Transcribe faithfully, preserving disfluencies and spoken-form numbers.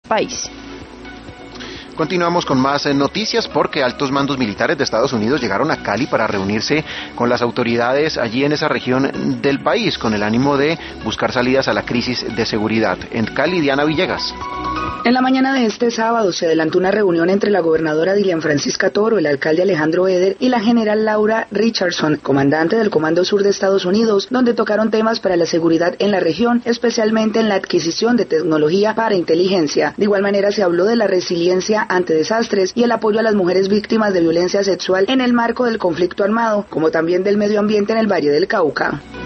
país. Continuamos con más noticias porque altos mandos militares de Estados Unidos llegaron a Cali para reunirse con las autoridades allí en esa región del país con el ánimo de buscar salidas a la crisis de seguridad. En Cali, Diana Villegas. En la mañana de este sábado se adelantó una reunión entre la gobernadora Dilian Francisca Toro, el alcalde Alejandro Eder y la general Laura Richardson, comandante del Comando Sur de Estados Unidos, donde tocaron temas para la seguridad en la región, especialmente en la adquisición de tecnología para inteligencia. De igual manera se habló de la resiliencia ante desastres y el apoyo a las mujeres víctimas de violencia sexual en el marco del conflicto armado, como también del medio ambiente en el Valle del Cauca.